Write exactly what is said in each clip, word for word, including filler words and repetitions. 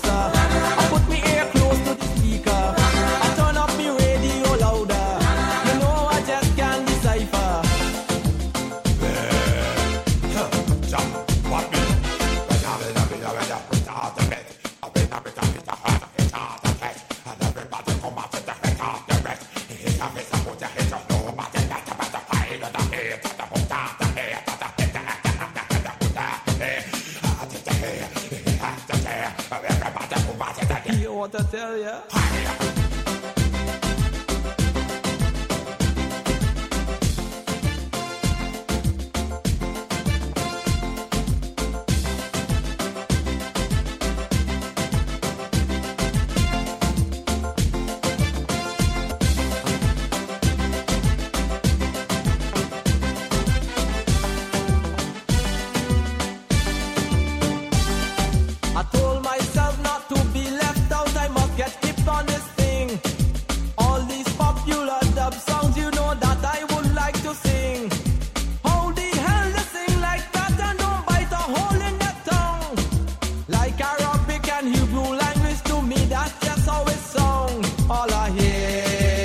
closer. I put me ear close to the speaker. I turn up me radio louder. You know I just can't decipher. You want to tell ya? I told myself not to be left out. I must get hip on this thing. All these popular dub songs, you know that I would like to sing. How the hell they sing like that and don't bite a hole in their tongue? Like Arabic and Hebrew language, to me that's just how it sound. All I hear,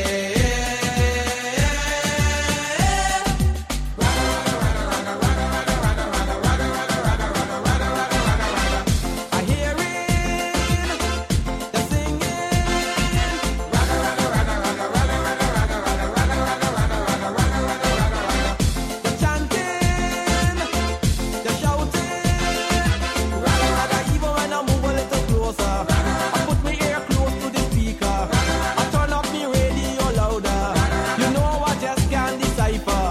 I hear it, the singing, the chanting, the shouting. Even when I move a little closer, I put my ear close to the speaker. I turn up the radio louder. You know I just can't decipher.